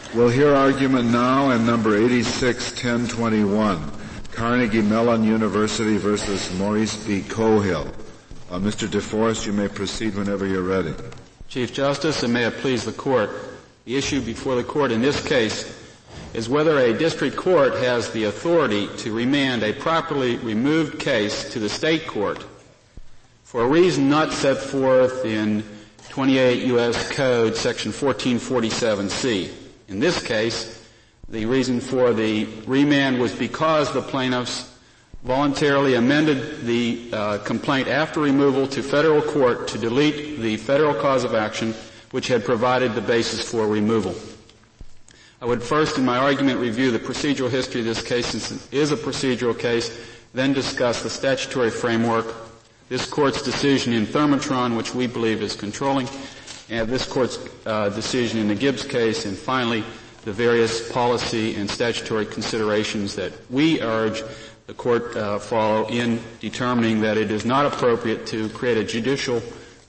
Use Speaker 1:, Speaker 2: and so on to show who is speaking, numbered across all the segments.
Speaker 1: We'll hear argument now in number 86-1021, Carnegie Mellon University versus Maurice B. Cohill. Mr. DeForest, you may proceed whenever you're ready.
Speaker 2: Chief Justice, and may it please the Court, the issue before the Court in this case is whether a district court has the authority to remand a properly removed case to the state court for a reason not set forth in 28 U.S. Code section 1447C. In this case, the reason for the remand was because the plaintiffs voluntarily amended the complaint after removal to federal court to delete the federal cause of action which had provided the basis for removal. I would first in my argument review the procedural history of this case since it is a procedural case, then discuss the statutory framework, this Court's decision in Thermotron, which we believe is controlling, and this Court's decision in the Gibbs case, and finally the various policy and statutory considerations that we urge the Court follow in determining that it is not appropriate to create a judicial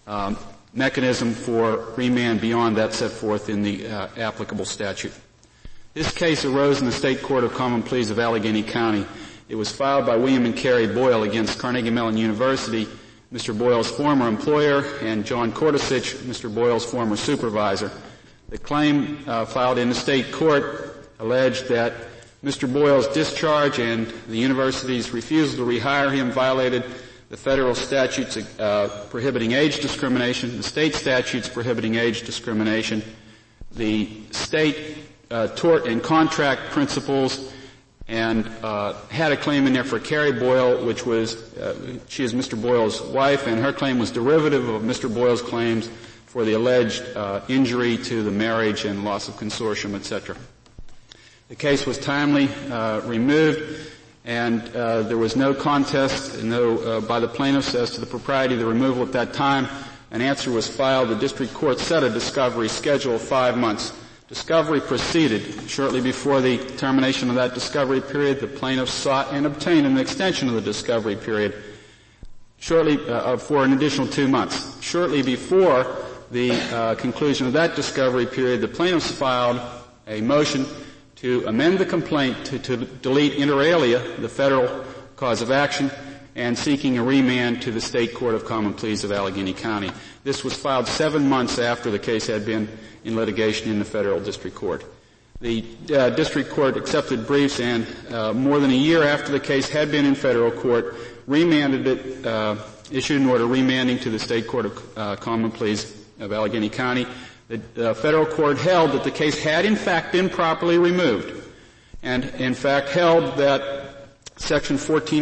Speaker 2: mechanism for remand beyond that set forth in the applicable statute. This case arose in the State Court of Common Pleas of Allegheny County. It was filed by William and Carrie Boyle against Carnegie Mellon University, Mr. Boyle's former employer, and John Kortosich, Mr. Boyle's former supervisor. The claim filed in the state court alleged that Mr. Boyle's discharge and the university's refusal to rehire him violated the federal statutes prohibiting age discrimination, the state statutes prohibiting age discrimination, the state tort and contract principles, and had a claim in there for Carrie Boyle, which was she is Mr. Boyle's wife, and her claim was derivative of Mr. Boyle's claims for the alleged injury to the marriage and loss of consortium, etc. The case was timely removed, and there was no contest by the plaintiffs as to the propriety of the removal at that time. An answer was filed. The district court set a discovery schedule of 5 months. Discovery proceeded. Shortly before the termination of that discovery period, the plaintiffs sought and obtained an extension of the discovery period shortly for an additional 2 months. Shortly before the conclusion of that discovery period, the plaintiffs filed a motion to amend the complaint to delete inter alia, the federal cause of action, and seeking a remand to the State Court of Common Pleas of Allegheny County. This was filed 7 months after the case had been in litigation in the federal district court. The district court accepted briefs, and more than a year after the case had been in federal court, remanded it, issued an order remanding to the State Court of Common Pleas of Allegheny County. The federal court held that the case had in fact been properly removed, and in fact held that Section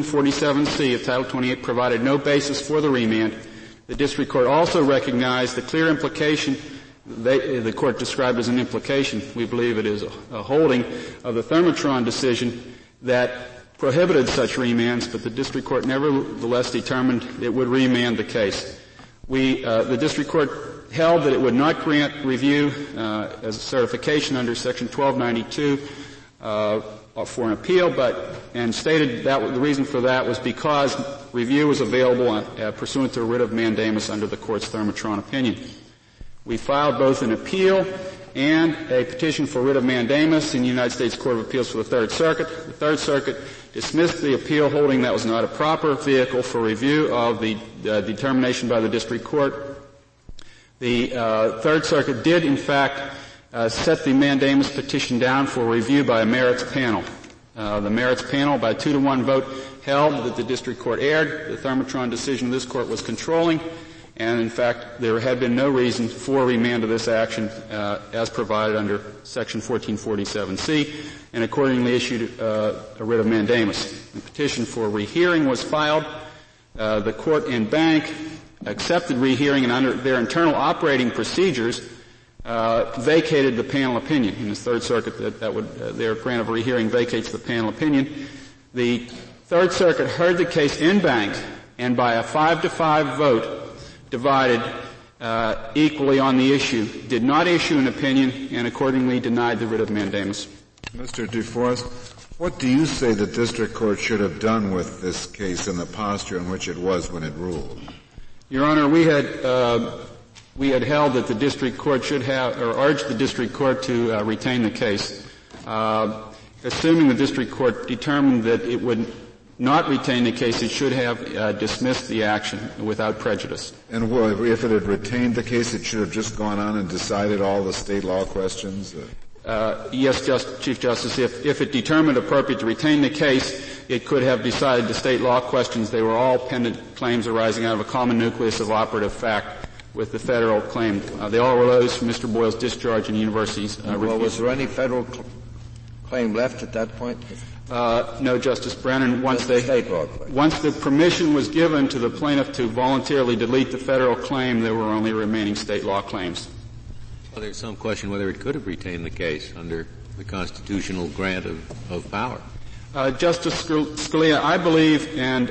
Speaker 2: 1447C of Title 28 provided no basis for the remand. The district court also recognized the clear implication the court described as an implication. We believe it is a holding of the Thermotron decision that prohibited such remands, but the district court nevertheless determined it would remand the case. The district court held that it would not grant review as a certification under Section 1292 for an appeal, and stated that the reason for that was because review was available pursuant to a writ of mandamus under the court's Thermotron opinion. We filed both an appeal and a petition for writ of mandamus in the United States Court of Appeals for the Third Circuit. The Third Circuit dismissed the appeal, holding that was not a proper vehicle for review of the determination by the district court. The Third Circuit did, in fact, set the mandamus petition down for review by a merits panel. The merits panel, by 2-1 vote, held that the district court erred. The Thermotron decision of this court was controlling, and in fact there had been no reason for remand of this action as provided under Section 1447C, and accordingly issued a writ of mandamus. The petition for rehearing was filed. The court and bank accepted rehearing, and under their internal operating procedures vacated the panel opinion. In the Third Circuit, their grant of rehearing vacates the panel opinion. The Third Circuit heard the case in bank, and by a 5-5 vote divided equally on the issue, did not issue an opinion, and accordingly denied the writ of mandamus.
Speaker 1: Mr. DeForest, what do you say the district court should have done with this case in the posture in which it was when it ruled?
Speaker 2: Your Honor, we had we had held that the district court should have, or urged the district court to retain the case. Assuming the district court determined that it would not retain the case, it should have dismissed the action without prejudice.
Speaker 1: And if it had retained the case, it should have just gone on and decided all the state law questions?
Speaker 2: Yes, Chief Justice. If it determined appropriate to retain the case, it could have decided the state law questions. They were all pendent claims arising out of a common nucleus of operative fact with the federal claim. They all arose from Mr. Boyle's discharge in the university's
Speaker 3: Well, was there any federal claim left at that point?
Speaker 2: No, Justice Brennan. Once the permission was given to the plaintiff to voluntarily delete the federal claim, there were only remaining state law claims.
Speaker 4: Well, there's some question whether it could have retained the case under the constitutional grant of power.
Speaker 2: Justice Scalia, I believe, and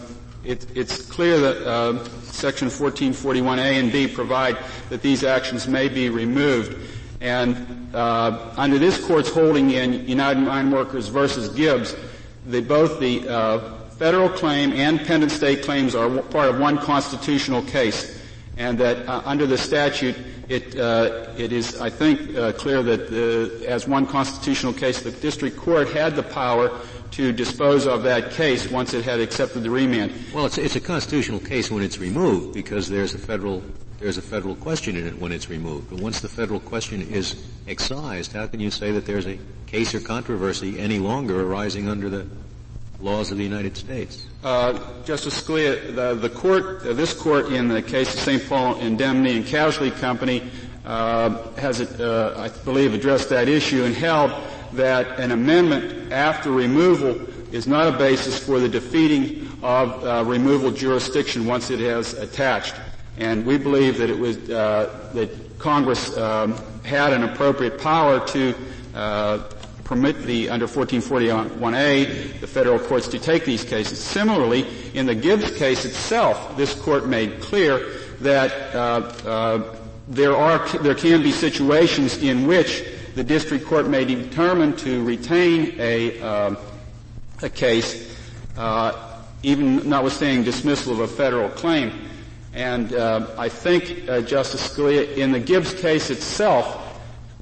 Speaker 2: it's clear that Section 1441A and B provide that these actions may be removed. And under this Court's holding in United Mine Workers versus Gibbs, both the federal claim and pendent state claims are part of one constitutional case, and that under the statute, it is, I think, clear that as one constitutional case, the district court had the power to dispose of that case once it had accepted the remand.
Speaker 4: Well, it's a constitutional case when it's removed because there's a federal question in it when it's removed. But once the federal question is excised, how can you say that there's a case or controversy any longer arising under the laws of the United States?
Speaker 2: Justice Scalia, this court in the case of St. Paul Indemnity and Casualty Company has, I believe, addressed that issue and held that an amendment after removal is not a basis for the defeating of removal jurisdiction once it has attached. And we believe that it was that Congress had an appropriate power to permit under 1441A the federal courts to take these cases. Similarly, in the Gibbs case itself, this court made clear that there can be situations in which the district court may determine to retain a case, even notwithstanding dismissal of a federal claim. And I think, Justice Scalia, in the Gibbs case itself,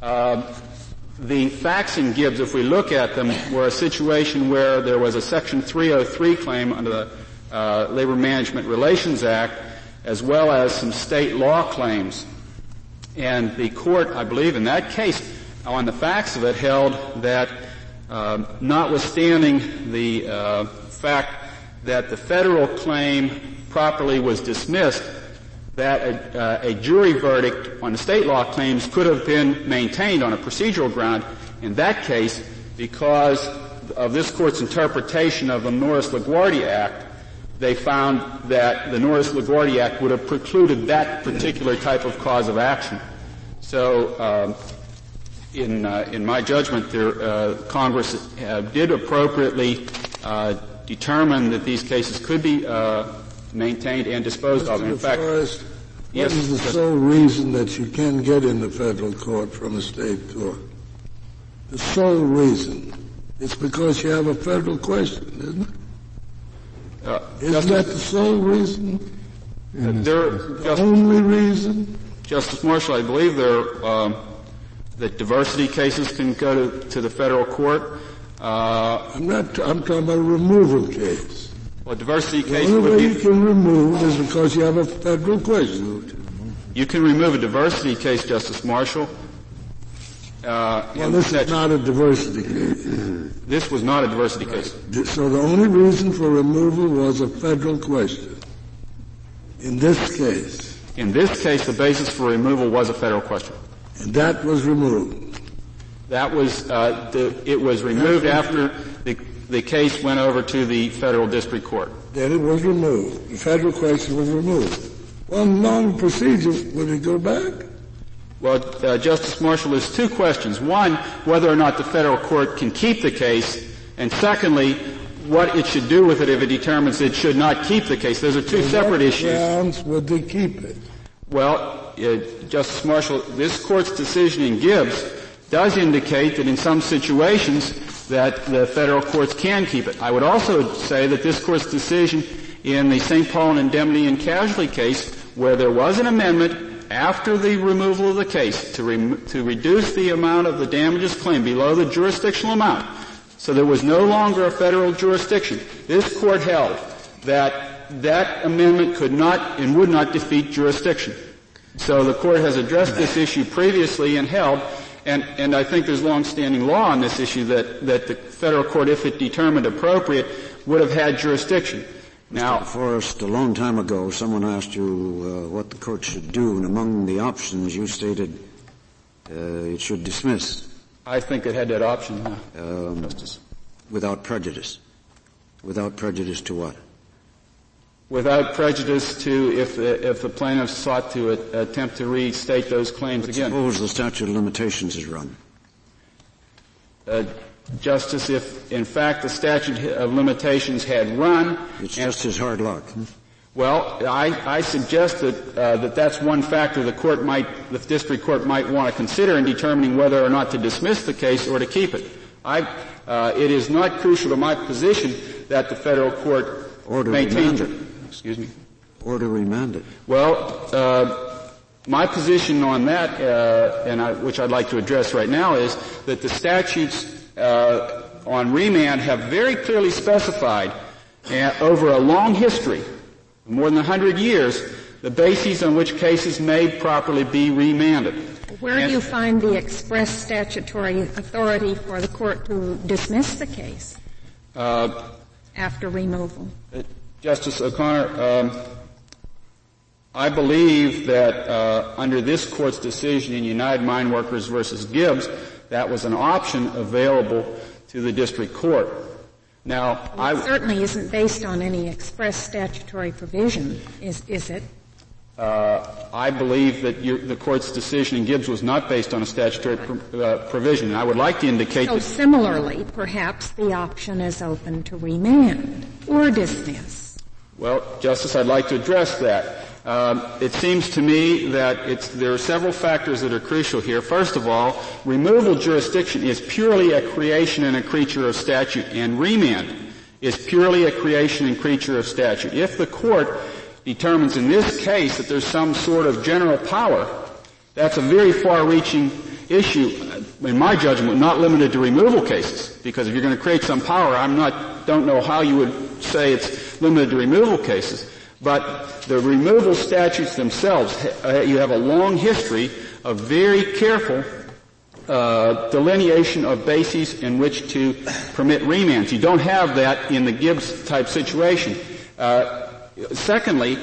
Speaker 2: the facts in Gibbs, if we look at them, were a situation where there was a Section 303 claim under the Labor Management Relations Act, as well as some state law claims. And the court, I believe, in that case, on the facts of it, held that notwithstanding the fact that the federal claim properly was dismissed, that a jury verdict on the state law claims could have been maintained on a procedural ground. In that case, because of this Court's interpretation of the Norris-LaGuardia Act, they found that the Norris-LaGuardia Act would have precluded that particular type of cause of action. So, in my judgment, Congress did appropriately determine that these cases could be maintained and disposed of. In fact,
Speaker 5: what is the sole reason that you can get in the federal court from a state court? The sole reason. It's because you have a federal question, isn't it? Isn't that the sole reason? The only reason?
Speaker 2: Justice Marshall, I believe that diversity cases can go to the federal court.
Speaker 5: I'm talking about a removal case.
Speaker 2: Well, a diversity case
Speaker 5: the only
Speaker 2: would
Speaker 5: way
Speaker 2: be...
Speaker 5: you can remove is because you have a federal question.
Speaker 2: You can remove a diversity case, Justice Marshall.
Speaker 5: Well, this is not a diversity case.
Speaker 2: This was not a diversity case.
Speaker 5: So the only reason for removal was a federal question. In this case.
Speaker 2: In this case, the basis for removal was a federal question.
Speaker 5: And that was removed.
Speaker 2: That was, it was removed after the case went over to the federal district court.
Speaker 5: Then it was removed. The federal question was removed. Well, non procedure, would it go back?
Speaker 2: Well, Justice Marshall, there's two questions. One, whether or not the federal court can keep the case, and secondly, what it should do with it if it determines it should not keep the case. Those are two separate issues.
Speaker 5: What grounds would they keep it?
Speaker 2: Well, Justice Marshall, this Court's decision in Gibbs does indicate that in some situations that the federal courts can keep it. I would also say that this Court's decision in the St. Paul Indemnity and Casualty case, where there was an amendment after the removal of the case to reduce the amount of the damages claim below the jurisdictional amount, so there was no longer a federal jurisdiction, this court held that amendment could not and would not defeat jurisdiction. So the court has addressed this issue previously and held, and I think there's long-standing law on this issue that the federal court, if it determined appropriate, would have had jurisdiction. Now,
Speaker 6: Mr. Forrest, a long time ago, someone asked you what the court should do, and among the options you stated it should dismiss.
Speaker 2: I think it had that option,
Speaker 6: Justice. Without prejudice. Without prejudice to what?
Speaker 2: Without prejudice to if the plaintiff sought to attempt to restate those claims again.
Speaker 6: Suppose the statute of limitations is run.
Speaker 2: Justice, if in fact the statute of limitations had run,
Speaker 6: it's just his hard luck.
Speaker 2: Well, I suggest that that's one factor the district court might want to consider in determining whether or not to dismiss the case or to keep it. It is not crucial to my position that the federal court maintains it. Excuse me.
Speaker 6: Or to remand it.
Speaker 2: Well, my position on that, which I'd like to address right now, is that the statutes on remand have very clearly specified over a long history, more than 100 years, the bases on which cases may properly be remanded.
Speaker 7: Where do you find the express statutory authority for the court to dismiss the case after removal?
Speaker 2: Justice O'Connor, I believe that under this court's decision in United Mine Workers versus Gibbs, that was an option available to the district court. Now,
Speaker 7: it certainly isn't based on any express statutory provision, is it?
Speaker 2: I believe that the court's decision in Gibbs was not based on a statutory provision. I would like to indicate that
Speaker 7: similarly, perhaps the option is open to remand or dismiss.
Speaker 2: Well, Justice, I'd like to address that. It seems to me that there are several factors that are crucial here. First of all, removal jurisdiction is purely a creation and a creature of statute, and remand is purely a creation and creature of statute. If the court determines in this case that there's some sort of general power, that's a very far-reaching issue, in my judgment, not limited to removal cases. Because if you're going to create some power, don't know how you would say it's limited to removal cases. But the removal statutes themselves, you have a long history of very careful delineation of bases in which to permit remands. You don't have that in the Gibbs-type situation. Secondly,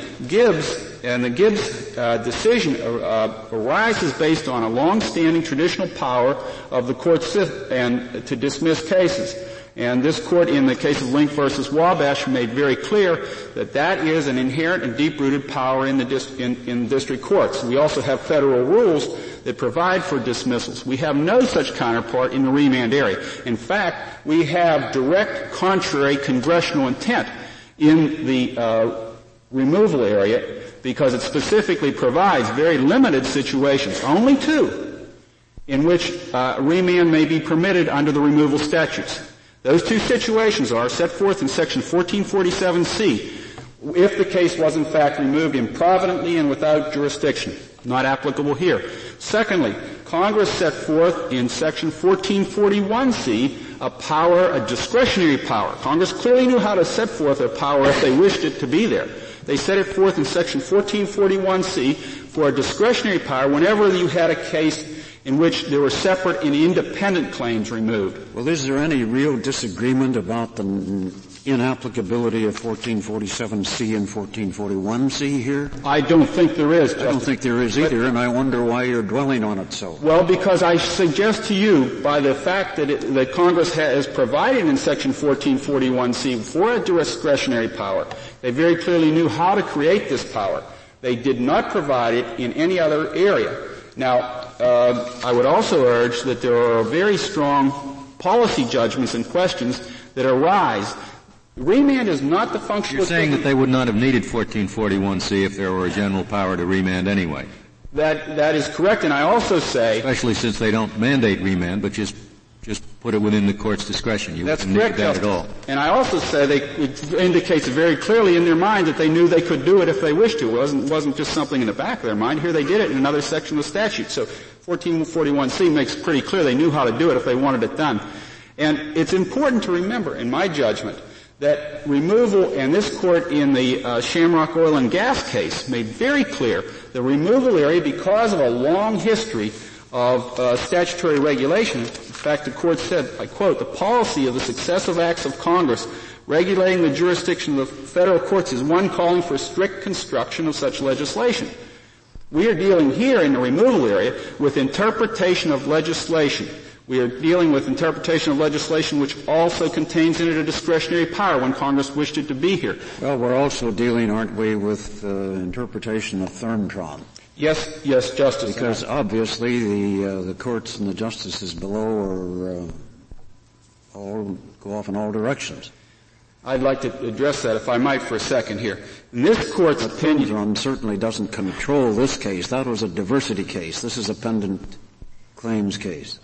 Speaker 2: the Gibbs decision arises based on a long-standing traditional power of the courts and to dismiss cases. And this court, in the case of Link versus Wabash, made very clear that is an inherent and deep-rooted power in district courts. We also have federal rules that provide for dismissals. We have no such counterpart in the remand area. In fact, we have direct contrary congressional intent in the removal area because it specifically provides very limited situations, only two, in which remand may be permitted under the removal statutes. Those two situations are set forth in Section 1447C if the case was in fact removed improvidently and without jurisdiction. Not applicable here. Secondly, Congress set forth in Section 1441C a discretionary power. Congress clearly knew how to set forth a power if they wished it to be there. They set it forth in Section 1441C for a discretionary power whenever you had a case in which there were separate and independent claims removed.
Speaker 6: Well, is there any real disagreement about the inapplicability of 1447C and 1441C here?
Speaker 2: I don't think there is, Justice.
Speaker 6: I don't think there is either, and I wonder why you're dwelling on it so.
Speaker 2: Well, because I suggest to you, by the fact that Congress has provided in Section 1441C for a discretionary power, they very clearly knew how to create this power. They did not provide it in any other area. Now, I would also urge that there are very strong policy judgments and questions that arise. Remand is not the function.
Speaker 4: You're saying that they would not have needed 1441C if there were a general power to remand anyway.
Speaker 2: That is correct, and I also say,
Speaker 4: especially since they don't mandate remand, but just just put it within the court's discretion. You
Speaker 2: That's
Speaker 4: wouldn't
Speaker 2: correct,
Speaker 4: need that at all.
Speaker 2: And I also say it indicates very clearly in their mind that they knew they could do it if they wished to. It wasn't just something in the back of their mind. Here they did it in another section of the statute. So 1441C makes pretty clear they knew how to do it if they wanted it done. And it's important to remember, in my judgment, that removal, and this court in the Shamrock Oil and Gas case made very clear the removal area, because of a long history of statutory regulation. In fact, the court said, I quote, "The policy of the successive acts of Congress regulating the jurisdiction of the federal courts is one calling for strict construction of such legislation." We are dealing here in the removal area with interpretation of legislation. We are dealing with interpretation of legislation which also contains in it a discretionary power when Congress wished it to be here.
Speaker 6: Well, we're also dealing, aren't we, with interpretation of Thermtron?
Speaker 2: Yes, Justice.
Speaker 6: Because obviously the courts and the justices below are all go off in all directions.
Speaker 2: I'd like to address that, if I might, for a second here. In this court's opinion,
Speaker 6: Thermtron certainly doesn't control this case. That was a diversity case. This is a pendant claims case.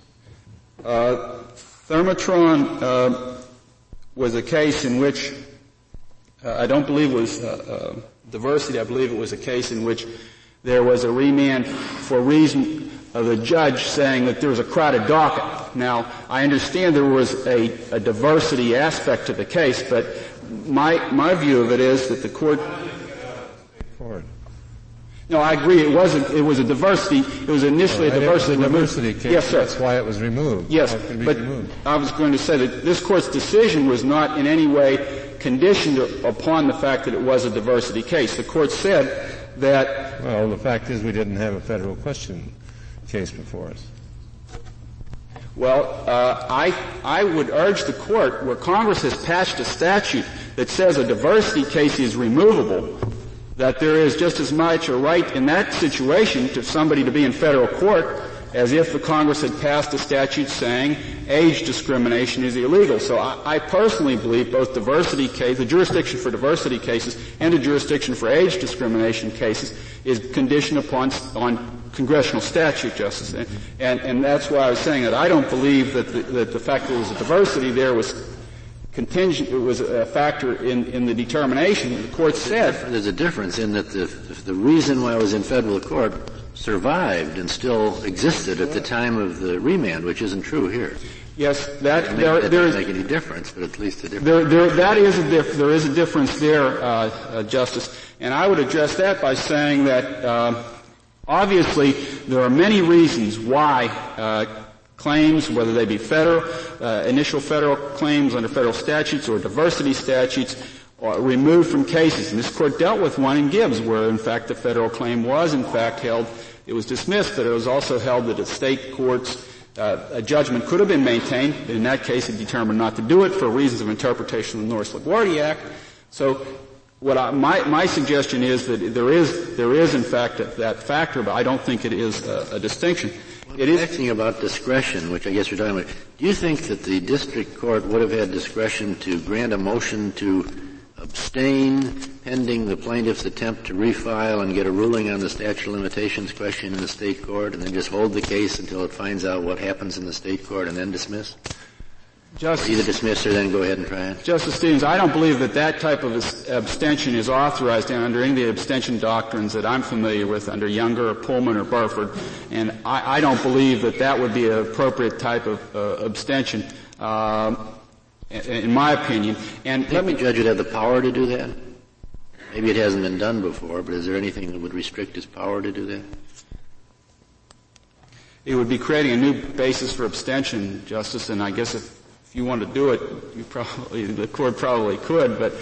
Speaker 2: Thermotron was a case in which I don't believe it was diversity. I believe it was a case in which there was a remand for reason of the judge saying that there was a crowded docket. Now, I understand there was a diversity aspect to the case, but my view of it is that the court. No, I agree. It was a diversity. It was initially a diversity.
Speaker 1: It was a diversity case.
Speaker 2: Yes, sir.
Speaker 1: That's why it was removed.
Speaker 2: Yes, but I was going to say that this court's decision was not in any way conditioned upon the fact that it was a diversity case. The court said that.
Speaker 1: Well, the fact is we didn't have a federal question case before us.
Speaker 2: Well, I would urge the court, where Congress has passed a statute that says a diversity case is removable, that there is just as much a right in that situation to somebody to be in federal court as if the Congress had passed a statute saying age discrimination is illegal. So I personally believe both diversity case, the jurisdiction for diversity cases and the jurisdiction for age discrimination cases is conditioned on congressional statute, Justice. And that's why I was saying that I don't believe that the fact that there was a diversity there was contingent, it was a factor in the determination. The court said
Speaker 4: there's a difference in that the reason why I was in federal court survived and still existed at the time of the remand, which isn't true here.
Speaker 2: Yes,
Speaker 4: that doesn't make any difference, but at least a difference.
Speaker 2: There is a difference there, Justice, and I would address that by saying that obviously there are many reasons why claims, whether they be initial federal claims under federal statutes or diversity statutes, are removed from cases. And this court dealt with one in Gibbs where, in fact, the federal claim was, in fact, held. It was dismissed, but it was also held that at state courts a judgment could have been maintained. In that case, it determined not to do it for reasons of interpretation of the Norris-LaGuardia Act. So my suggestion is that there is, in fact, that factor, but I don't think it is a distinction.
Speaker 4: It is asking about discretion, which I guess you're talking about. Do you think that the district court would have had discretion to grant a motion to abstain pending the plaintiff's attempt to refile and get a ruling on the statute of limitations question in the state court, and then just hold the case until it finds out what happens in the state court and then dismiss? Either dismiss or then go ahead and try it?
Speaker 2: Justice Stevens, I don't believe that type of abstention is authorized under any of the abstention doctrines that I'm familiar with under Younger or Pullman or Burford, and I don't believe that would be an appropriate type of abstention, in my opinion. And
Speaker 4: let me judge would have the power to do that? Maybe it hasn't been done before, but is there anything that would restrict his power to do that?
Speaker 2: It would be creating a new basis for abstention, Justice, and I guess if you want to do it, the court probably could, but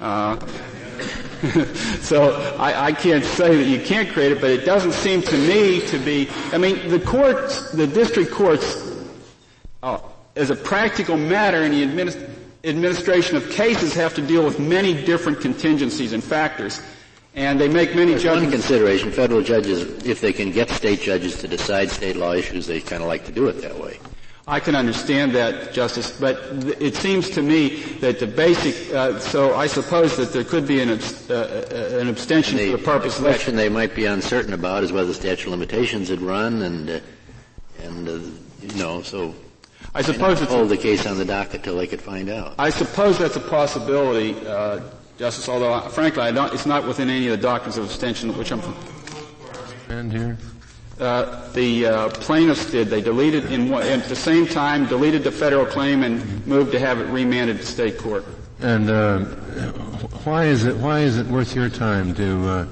Speaker 2: so I can't say that you can't create it, but it doesn't seem to me to be. I mean, the district courts, as a practical matter in the administration of cases, have to deal with many different contingencies and factors, and they make many judgments.
Speaker 4: One consideration: federal judges, if they can get state judges to decide state law issues, they kind of like to do it that way.
Speaker 2: I can understand that, Justice, but it seems to me that the basic. So I suppose that there could be an abstention for the purpose.
Speaker 4: The question they might be uncertain about is whether the statute of limitations had run, and so.
Speaker 2: I suppose it's
Speaker 4: hold the case on the docket till they could find out.
Speaker 2: I suppose that's a possibility, Justice, although, frankly, it's not within any of the doctrines of abstention, which I'm...
Speaker 8: And here?
Speaker 2: The plaintiffs did. They deleted, at the same time, deleted the federal claim and moved to have it remanded to state court.
Speaker 8: And why is it worth your time to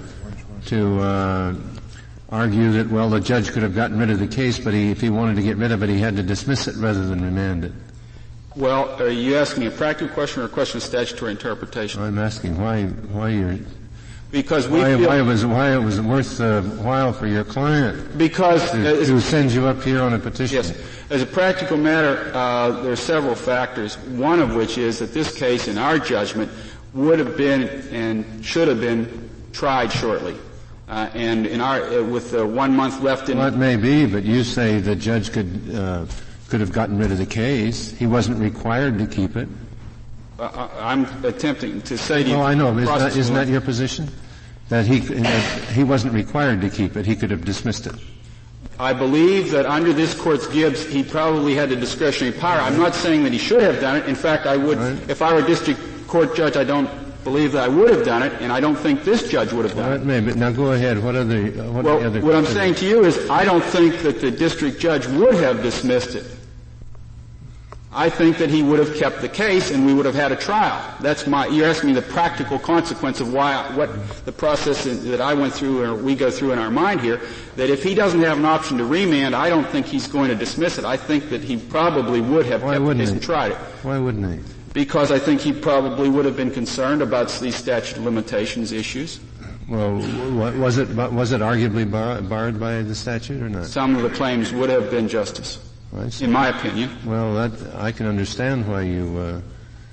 Speaker 8: argue that, well, the judge could have gotten rid of the case, but if he wanted to get rid of it, he had to dismiss it rather than remand it?
Speaker 2: Well, are you asking a practical question or a question of statutory interpretation?
Speaker 8: I'm asking why you're...
Speaker 2: Because
Speaker 8: why it was worth while for your client
Speaker 2: because
Speaker 8: to send you up here on a petition.
Speaker 2: Yes. As a practical matter, there are several factors, one of which is that this case, in our judgment, would have been and should have been tried shortly. And with 1 month left in...
Speaker 8: Well, it may be, but you say the judge could have gotten rid of the case. He wasn't required to keep it.
Speaker 2: I'm attempting to say to you...
Speaker 8: Oh, I know. Isn't that your position? That he wasn't required to keep it. He could have dismissed it.
Speaker 2: I believe that under this Court's Gibbs, he probably had the discretionary power. I'm not saying that he should have done it. In fact, I would, right. If I were a district court judge, I don't believe that I would have done it, and I don't think this judge would have done it.
Speaker 8: Maybe. Now go ahead. What are the other...
Speaker 2: What I'm saying to you is I don't think that the district judge would have dismissed it. I think that he would have kept the case and we would have had a trial. You're asking me the practical consequence of what the process that I went through or we go through in our mind here, that if he doesn't have an option to remand, I don't think he's going to dismiss it. I think that he probably would have kept the case and tried it.
Speaker 8: Why wouldn't he?
Speaker 2: Because I think he probably would have been concerned about these statute of limitations issues.
Speaker 8: Well, was it arguably barred by the statute or not?
Speaker 2: Some of the claims would have been, Justice. In my opinion.
Speaker 8: Well, I can understand why you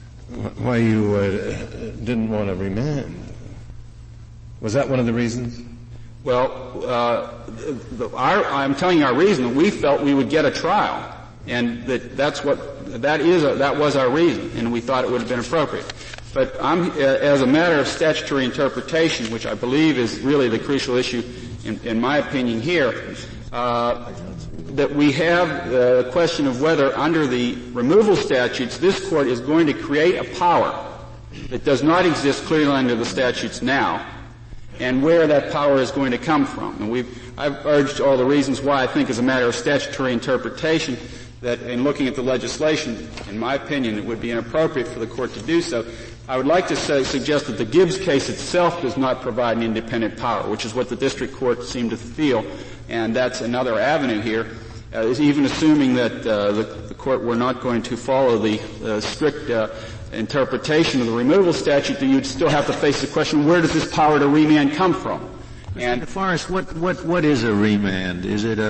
Speaker 8: didn't want to remand. Was that one of the reasons?
Speaker 2: Well, I'm telling you our reason. We felt we would get a trial, and that was our reason, and we thought it would have been appropriate. But as a matter of statutory interpretation, which I believe is really the crucial issue, in my opinion here. That we have the question of whether under the removal statutes this Court is going to create a power that does not exist clearly under the statutes now, and where that power is going to come from. And I've urged all the reasons why I think as a matter of statutory interpretation that in looking at the legislation, in my opinion, it would be inappropriate for the Court to do so. I would like to suggest that the Gibbs case itself does not provide an independent power, which is what the district court seemed to feel, and that's another avenue here. Even assuming that the court were not going to follow the strict interpretation of the removal statute, that you'd still have to face the question: where does this power to remand come from?
Speaker 4: And Mr. Forrest, what is a remand? Is it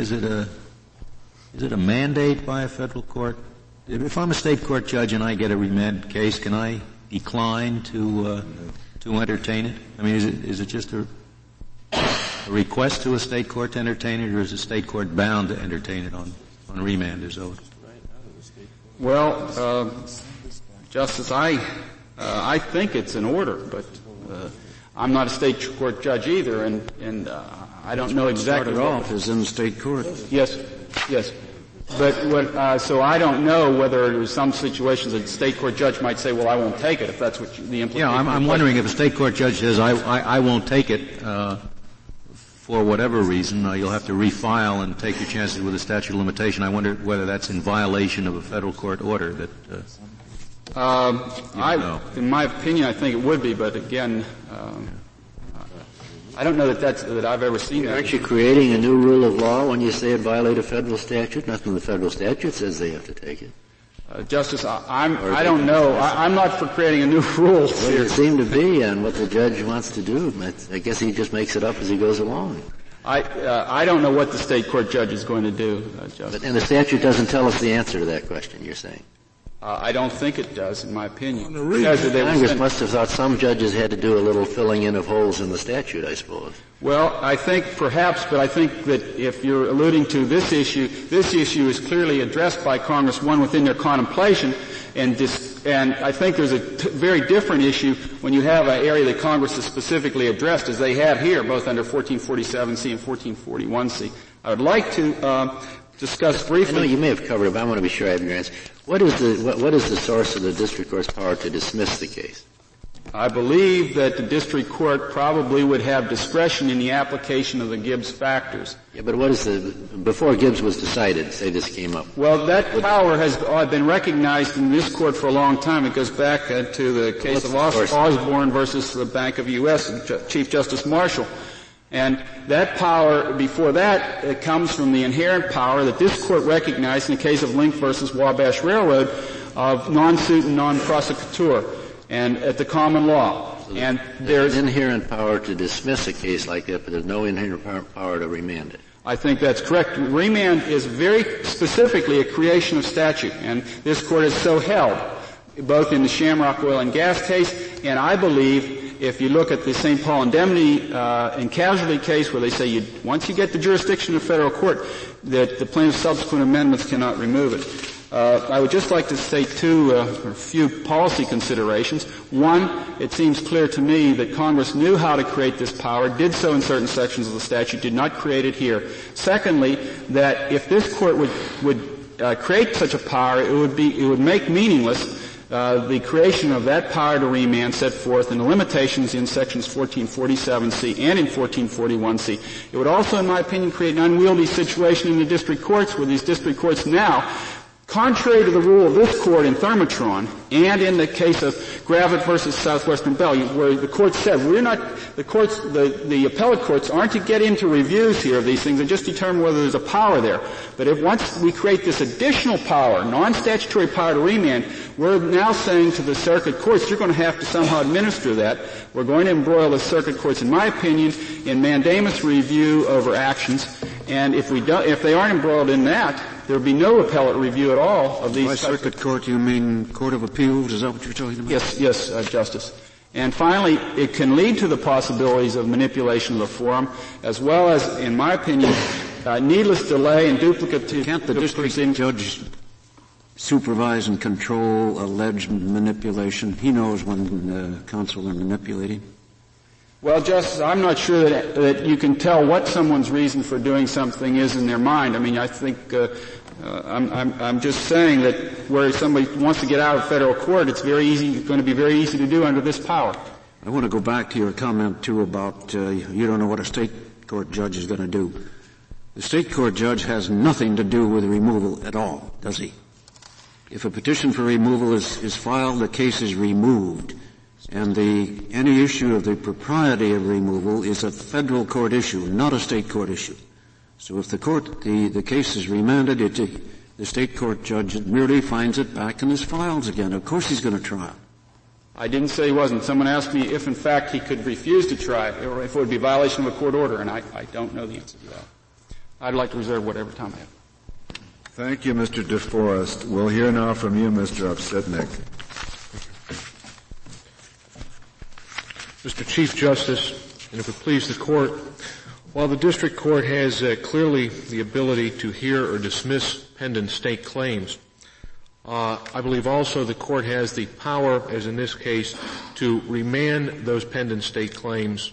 Speaker 4: a mandate by a federal court? If I'm a state court judge and I get a remand case, can I decline to entertain it? I mean, is it just a request to a state court to entertain it, or is a state court bound to entertain it on remand as owed?
Speaker 2: Well, Justice, I think it's an order, but I'm not a state court judge either, and I don't know exactly.
Speaker 6: Started off as in the state court.
Speaker 2: Yes. But so I don't know whether there's some situations that a state court judge might say, well, I won't take it, if that's what the implication.
Speaker 4: Yeah, I'm wondering if a state court judge says, I won't take it, for whatever reason, you'll have to refile and take your chances with a statute of limitation. I wonder whether that's in violation of a federal court order that,
Speaker 2: in my opinion, I think it would be, but again, I don't know that I've ever seen that.
Speaker 4: Aren't you creating a new rule of law when you say it violated a federal statute? Nothing in the federal statute says they have to take it.
Speaker 2: Justice, I don't know. I'm not for creating a new rule.
Speaker 4: Well, it seemed to be on what the judge wants to do. I guess he just makes it up as he goes along.
Speaker 2: I don't know what the state court judge is going to do, Justice.
Speaker 4: And the statute doesn't tell us the answer to that question, you're saying?
Speaker 2: I don't think it does, in my opinion.
Speaker 4: Congress must have thought some judges had to do a little filling in of holes in the statute, I suppose.
Speaker 2: Well, I think perhaps, but I think that if you're alluding to this issue is clearly addressed by Congress, one within their contemplation, and I think there's a very different issue when you have an area that Congress has specifically addressed, as they have here, both under 1447C and 1441C. I would like to discuss briefly.
Speaker 4: I know you may have covered it, but I want to be sure I have your answer. What is the source of the district court's power to dismiss the case?
Speaker 2: I believe that the district court probably would have discretion in the application of the Gibbs factors.
Speaker 4: Yeah, but before Gibbs was decided, say this came up.
Speaker 2: Well, that power has been recognized in this court for a long time. It goes back to the case of Osborne versus the Bank of U.S. and Chief Justice Marshall. And that power, before that, it comes from the inherent power that this court recognized in the case of Link versus Wabash Railroad of non-suit and non-prosecutor, and at the common law.
Speaker 4: So
Speaker 2: and there's
Speaker 4: inherent power to dismiss a case like that, but there's no inherent power to remand it.
Speaker 2: I think that's correct. Remand is very specifically a creation of statute, and this court has so held, both in the Shamrock Oil and Gas case, and I believe if you look at the St. Paul indemnity and casualty case where they say once you get the jurisdiction of federal court, that the plaintiff's subsequent amendments cannot remove it. I would just like to state a few policy considerations. One, it seems clear to me that Congress knew how to create this power, did so in certain sections of the statute, did not create it here. Secondly, that if this court would create such a power, it would make meaningless the creation of that power to remand set forth in the limitations in sections 1447C and in 1441C. It would also, in my opinion, create an unwieldy situation in the district courts where these district courts now, contrary to the rule of this court in Thermotron and in the case of Gravitt versus Southwestern Bell, where the court said the appellate courts aren't to get into reviews here of these things and just determine whether there's a power there. But if once we create this additional power, non-statutory power to remand, we're now saying to the circuit courts, you're going to have to somehow administer that. We're going to embroil the circuit courts, in my opinion, in mandamus review over actions. And if they aren't embroiled in that, there would be no appellate review at all of these.
Speaker 6: By circuit court, you mean Court of Appeals? Is that what you're talking about?
Speaker 2: Yes, Justice. And finally, it can lead to the possibilities of manipulation of the forum, as well as, in my opinion, needless delay and duplicative.
Speaker 6: Can't the district judge supervise and control alleged manipulation? He knows when counsel are manipulating.
Speaker 2: Well, Justice, I'm not sure that you can tell what someone's reason for doing something is in their mind. I mean, I think I'm just saying that where somebody wants to get out of federal court, it's going to be very easy to do under this power.
Speaker 6: I want to go back to your comment too about you don't know what a state court judge is going to do. The state court judge has nothing to do with removal at all, does he? If a petition for removal is filed, the case is removed. And any issue of the propriety of removal is a federal court issue, not a state court issue. So if the case is remanded, the state court judge merely finds it back in his files again. Of course he's going to trial.
Speaker 2: I didn't say he wasn't. Someone asked me if, in fact, he could refuse to try, or if it would be a violation of a court order, and I don't know the answer to that. I'd like to reserve whatever time I have.
Speaker 1: Thank you, Mr. DeForest. We'll hear now from you, Mr. Upsitnik.
Speaker 9: Mr. Chief Justice, and if it please the Court, while the District Court has clearly the ability to hear or dismiss pending state claims, I believe also the Court has the power, as in this case, to remand those pending state claims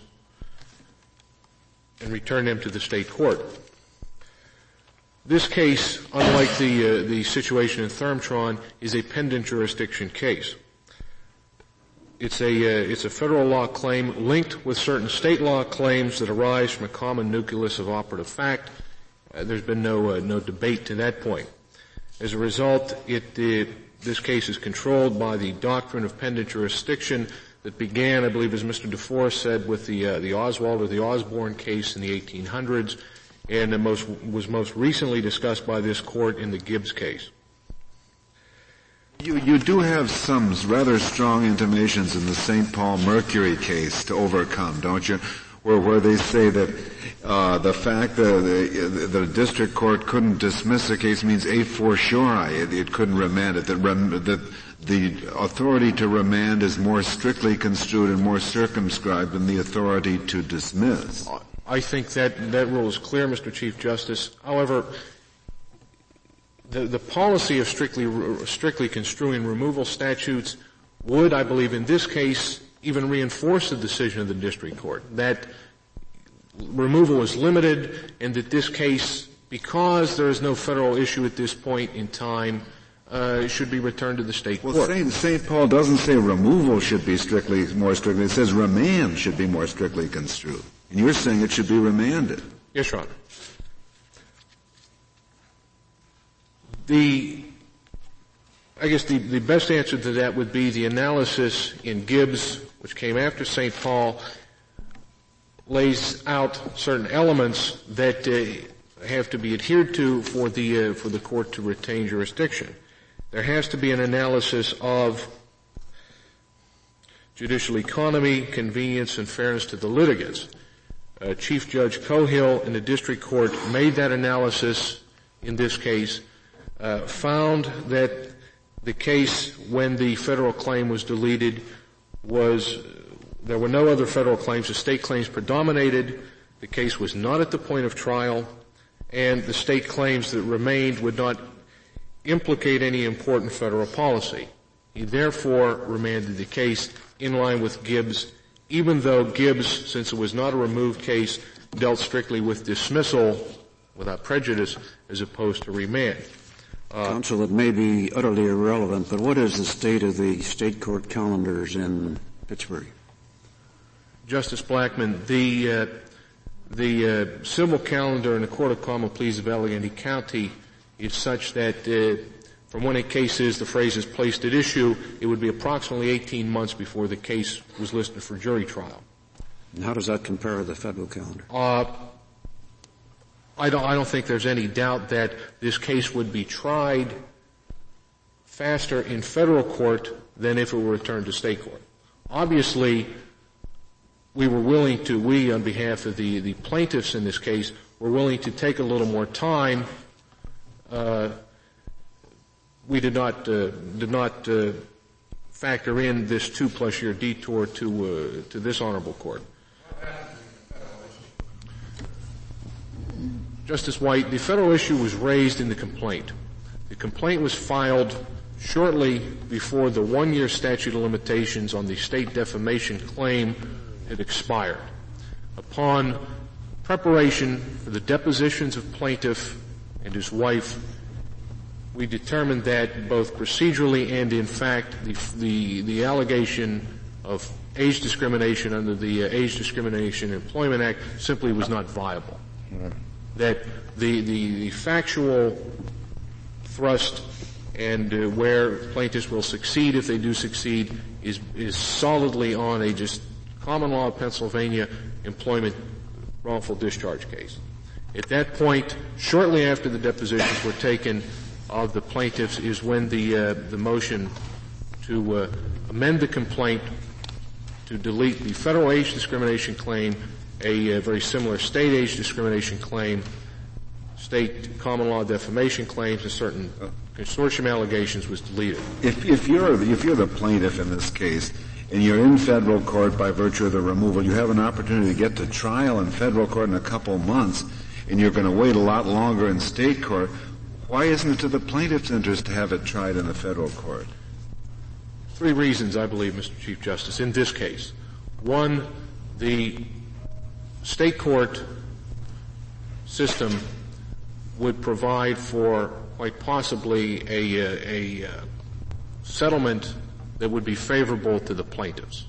Speaker 9: and return them to the state court. This case, unlike the situation in Thermotron, is a pending jurisdiction case. It's a federal law claim linked with certain state law claims that arise from a common nucleus of operative fact. There's been no debate to that point. As a result, this case is controlled by the doctrine of pending jurisdiction that began, I believe, as Mr. DeForest said, with the Oswald or the Osborne case in the 1800s, and was most recently discussed by this court in the Gibbs case.
Speaker 1: You do have some rather strong intimations in the St. Paul Mercury case to overcome, don't you? Where they say that the fact that the district court couldn't dismiss the case means a fortiori it couldn't remand it. That the authority to remand is more strictly construed and more circumscribed than the authority to dismiss.
Speaker 9: I think that rule is clear, Mr. Chief Justice. However, the policy of strictly construing removal statutes would, I believe, in this case, even reinforce the decision of the district court that removal is limited and that this case because there is no federal issue at this point in time, it should be returned to the state court.
Speaker 1: Well, St. Paul doesn't say removal should be more strictly. It says remand should be more strictly construed. And you're saying it should be remanded.
Speaker 9: Yes, Your Honor. I guess the best answer to that would be the analysis in Gibbs, which came after St. Paul, lays out certain elements that have to be adhered to for the court to retain jurisdiction. There has to be an analysis of judicial economy, convenience, and fairness to the litigants. Chief Judge Cohill in the district court made that analysis in this case, found that the case when the federal claim was deleted there were no other federal claims. The state claims predominated. The case was not at the point of trial, and the state claims that remained would not implicate any important federal policy. He therefore remanded the case in line with Gibbs, even though Gibbs, since it was not a removed case, dealt strictly with dismissal without prejudice as opposed to remand.
Speaker 6: Counsel, it may be utterly irrelevant, but what is the state of the state court calendars in Pittsburgh?
Speaker 9: Justice Blackmun, the civil calendar in the Court of Common Pleas of Allegheny County is such that from when a case the phrase is placed at issue, it would be approximately 18 months before the case was listed for jury trial.
Speaker 6: And how does that compare to the federal calendar?
Speaker 9: I don't think there's any doubt that this case would be tried faster in federal court than if it were returned to state court. Obviously, we on behalf of the plaintiffs in this case, were willing to take a little more time. We did not factor in this 2+ year detour to this honorable court. Justice White, the federal issue was raised in the complaint. The complaint was filed shortly before the 1-year statute of limitations on the state defamation claim had expired. Upon preparation for the depositions of plaintiff and his wife, we determined that both procedurally and in fact the allegation of age discrimination under the Age Discrimination Employment Act simply was not viable. That the factual thrust and where plaintiffs will succeed if they do succeed is solidly on a just common law of Pennsylvania employment wrongful discharge case. At that point, shortly after the depositions were taken of the plaintiffs, is when the motion to amend the complaint to delete the federal age discrimination claim, a very similar state age discrimination claim, state common law defamation claims, and certain consortium allegations was deleted.
Speaker 1: If you're the plaintiff in this case, and you're in federal court by virtue of the removal, you have an opportunity to get to trial in federal court in a couple of months, and you're going to wait a lot longer in state court. Why isn't it to the plaintiff's interest to have it tried in the federal court?
Speaker 9: 3 reasons, I believe, Mr. Chief Justice, in this case. 1, the state court system would provide for quite possibly a settlement that would be favorable to the plaintiffs.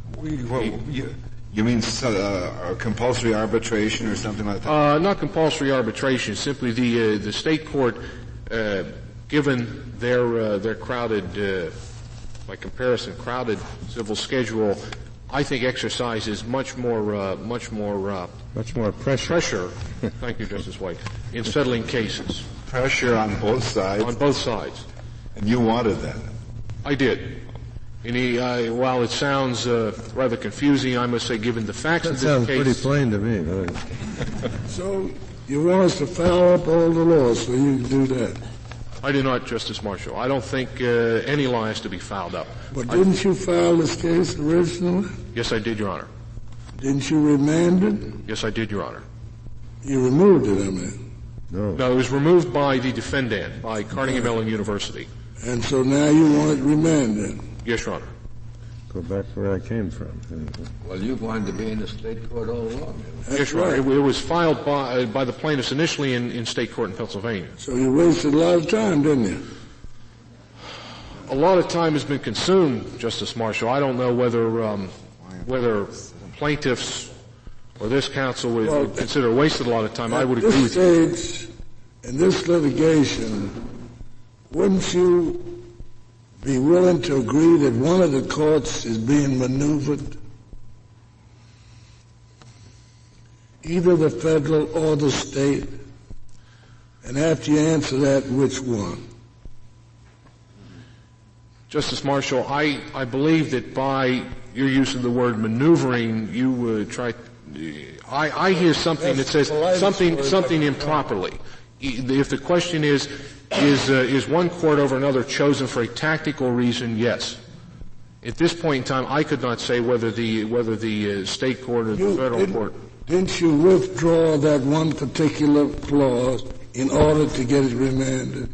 Speaker 1: You mean compulsory arbitration or something like that?
Speaker 9: Not compulsory arbitration. Simply the state court, given their crowded, by comparison, crowded civil schedule, I think exercises much more pressure. Thank you, Justice White, in settling cases.
Speaker 1: Pressure on both sides.
Speaker 9: On both sides.
Speaker 1: And you wanted that.
Speaker 9: I did. And while it sounds rather confusing, I must say, given the facts of this case,
Speaker 8: sounds pretty plain to me.
Speaker 5: So you want us to foul up all the laws so you can do that?
Speaker 9: I do not, Justice Marshall. I don't think any law has to be fouled up.
Speaker 5: But didn't you file this case originally?
Speaker 9: Yes, I did, Your Honor.
Speaker 5: Didn't you remand it?
Speaker 9: Yes, I did, Your Honor.
Speaker 5: You removed it, I mean.
Speaker 9: No, it was removed by the defendant, by Carnegie Mellon University.
Speaker 5: And so now you want it remanded?
Speaker 9: Yes, Your Honor.
Speaker 8: Go back where I came from.
Speaker 3: Well, you wanted to be in the state court all along.
Speaker 9: Yes, right. It was filed by the plaintiffs initially in state court in Pennsylvania.
Speaker 5: So you wasted a lot of time, didn't you?
Speaker 9: A lot of time has been consumed, Justice Marshall. I don't know whether plaintiffs or this counsel would consider wasted a lot of time. I would agree with you.
Speaker 5: At this stage, in this litigation, wouldn't you be willing to agree that one of the courts is being maneuvered? Either the federal or the state? And after you answer that, which one?
Speaker 9: Justice Marshall, I believe that by your use of the word maneuvering, you would try. I hear something that says something improperly. If the question is one court over another chosen for a tactical reason? Yes. At this point in time, I could not say whether the state court or the federal court.
Speaker 5: Didn't you withdraw that one particular clause in order to get it remanded?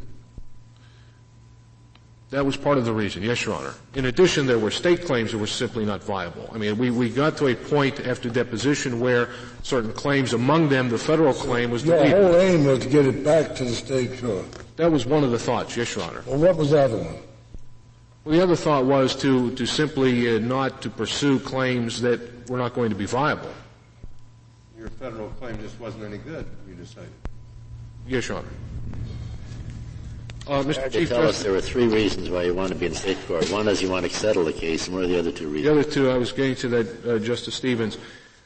Speaker 9: That was part of the reason, yes, Your Honor. In addition, there were state claims that were simply not viable. I mean, we got to a point after deposition where certain claims, among them the federal claim, was defeated.
Speaker 5: Your whole aim was to get it back to the state court.
Speaker 9: That was one of the thoughts, yes, Your Honor.
Speaker 5: Well, what was the other one?
Speaker 9: Well, the other thought was to simply not to pursue claims that were not going to be viable.
Speaker 8: Your federal claim just wasn't any good, you decided.
Speaker 9: Yes, Your Honor.
Speaker 10: Mr. Chief tell us there were three reasons why you want to be in state court. One is you want to settle the case, and what are the other two reasons?
Speaker 9: The other two, I was getting to that, Justice Stevens.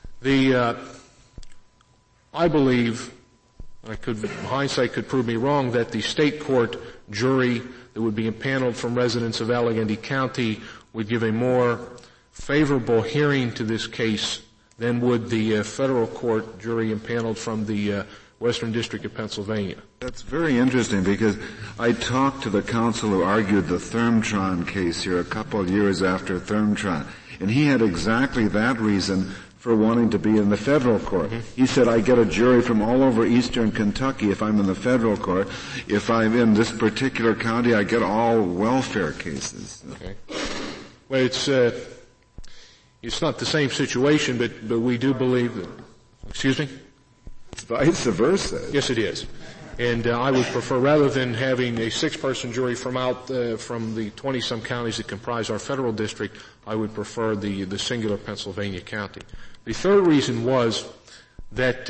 Speaker 9: I believe, hindsight could prove me wrong, that the state court jury that would be impaneled from residents of Allegheny County would give a more favorable hearing to this case than would the federal court jury impaneled from the Western District of Pennsylvania.
Speaker 1: That's very interesting because I talked to the counsel who argued the Thermtron case here a couple of years after Thermtron, and he had exactly that reason for wanting to be in the federal court. Mm-hmm. He said, I get a jury from all over eastern Kentucky if I'm in the federal court. If I'm in this particular county, I get all welfare cases.
Speaker 9: Okay. Well, it's not the same situation, but we do believe that. Excuse me?
Speaker 1: It's vice versa.
Speaker 9: Yes, it is. And I would prefer, rather than having a 6-person jury from the 20-some counties that comprise our federal district, I would prefer the singular Pennsylvania county. The third reason was that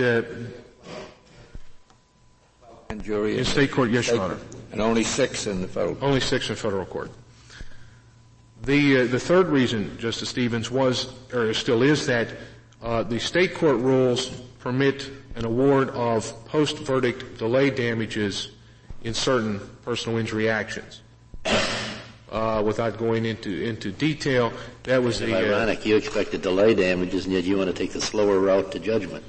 Speaker 9: in state court, yes, Your Honor.
Speaker 3: And only 6 in the federal court.
Speaker 9: Only 6 in federal court. The third reason, Justice Stevens, was, or still is, that the state court rules permit an award of post-verdict delay damages in certain personal injury actions. Without going into detail, that was
Speaker 10: the ironic. You expect the delay damages, and yet you want to take the slower route to judgment.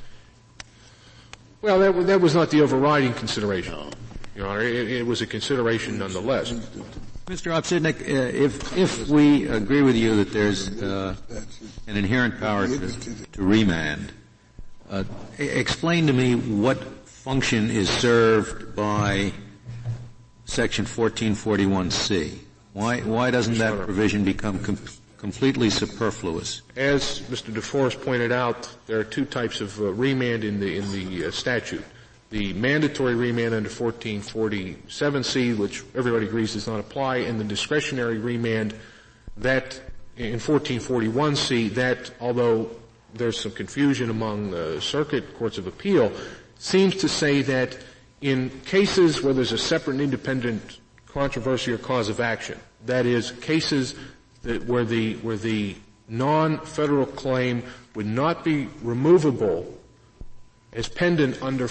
Speaker 9: Well, that was not the overriding consideration, no. Your Honor. It was a consideration nonetheless.
Speaker 4: Mr. Opsitnik, if we agree with you that there's an inherent power to remand, explain to me what function is served by Section 1441C. Why doesn't that provision become completely superfluous?
Speaker 9: As Mr. DeForest pointed out, there are two types of remand in the statute. The mandatory remand under 1447C, which everybody agrees does not apply, and the discretionary remand that in 1441C, that although there's some confusion among circuit courts of appeal, seems to say that in cases where there's a separate and independent controversy or cause of action, that is, cases where the non-federal claim would not be removable as pendant under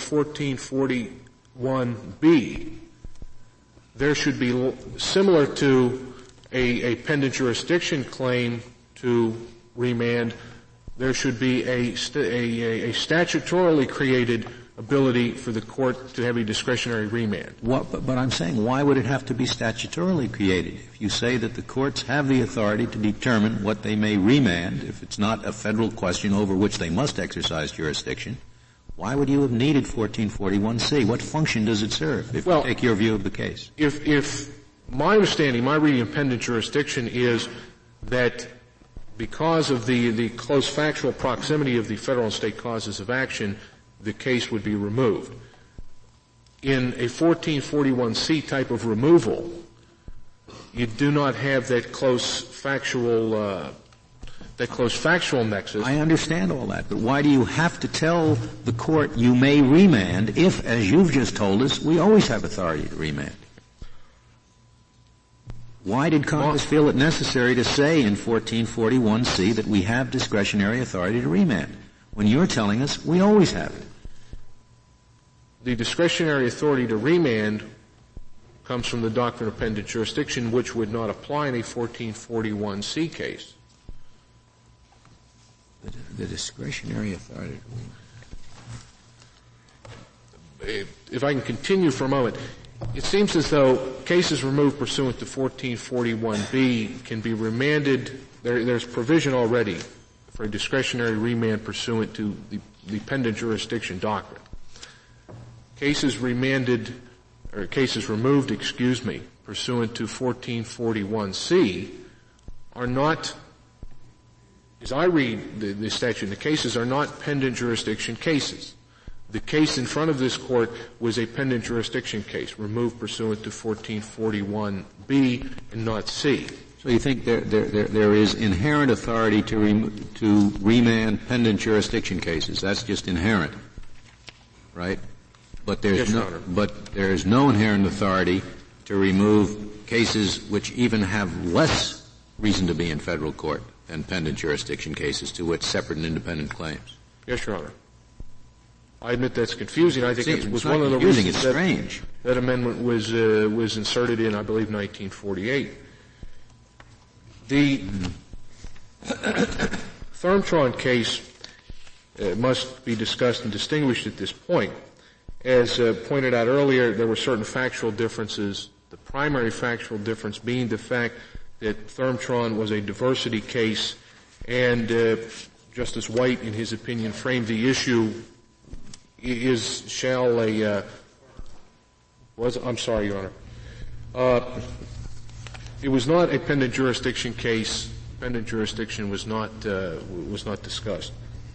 Speaker 9: 1441B, there should be, similar to a pendant jurisdiction claim to remand, there should be a statutorily created ability for the court to have a discretionary remand.
Speaker 4: But I'm saying, why would it have to be statutorily created? If you say that the courts have the authority to determine what they may remand, if it's not a federal question over which they must exercise jurisdiction, why would you have needed 1441C? What function does it serve, if you take your view of the case?
Speaker 9: If my understanding, my reading of pendant jurisdiction is that because of the close factual proximity of the federal and state causes of action, the case would be removed. In a 1441C type of removal, you do not have that close factual nexus.
Speaker 6: I understand all that, but why do you have to tell the court you may remand if, as you've just told us, we always have authority to remand? Why did Congress feel it necessary to say in 1441C that we have discretionary authority to remand, when you're telling us we always have it?
Speaker 9: The discretionary authority to remand comes from the doctrine of pendent jurisdiction, which would not apply in a 1441C case.
Speaker 6: The discretionary authority to
Speaker 9: remand. If I can continue for a moment, it seems as though cases removed pursuant to 1441B can be remanded. There's provision already for a discretionary remand pursuant to the pendent jurisdiction doctrine. Cases removed, pursuant to 1441C are not, as I read the statute, the cases are not pendent jurisdiction cases. The case in front of this court was a pendent jurisdiction case, removed pursuant to 1441B and not C.
Speaker 6: So you think there is inherent authority to remand pendent jurisdiction cases? That's just inherent, right? But there's no inherent authority to remove cases which even have less reason to be in federal court than pendent jurisdiction cases, to which separate and independent claims.
Speaker 9: Yes, Your Honor. I admit that's confusing. I think it was one of the
Speaker 6: reasons
Speaker 9: that amendment was inserted in, I believe, 1948. The Thermtron case must be discussed and distinguished at this point. As pointed out earlier, there were certain factual differences, the primary factual difference being the fact that Thermtron was a diversity case, and Justice White, in his opinion, framed the issue I'm sorry, Your Honor. It was not a pendent jurisdiction case. Pendent jurisdiction was not discussed.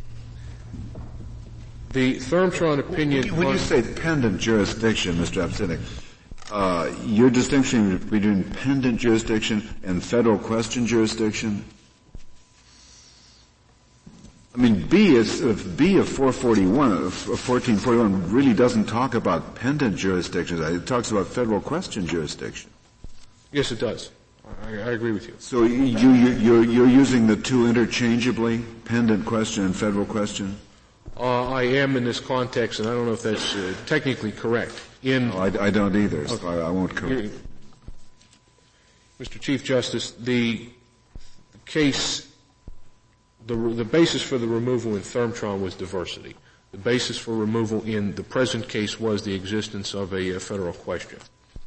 Speaker 9: The Thermtron opinion.
Speaker 1: When you say pendent jurisdiction, Mr. Absinek, your distinction between pendent jurisdiction and federal question jurisdiction. I mean, B of 1441 really doesn't talk about pendent jurisdictions. It talks about federal question jurisdiction.
Speaker 9: Yes, it does. I agree with you.
Speaker 1: So you're using the two interchangeably, pendent question and federal question?
Speaker 9: I am in this context, and I don't know if that's technically correct.
Speaker 1: No, I don't either, so I won't correct.
Speaker 9: Mr. Chief Justice, the case, the basis for the removal in Thermtron was diversity. The basis for removal in the present case was the existence of a federal question.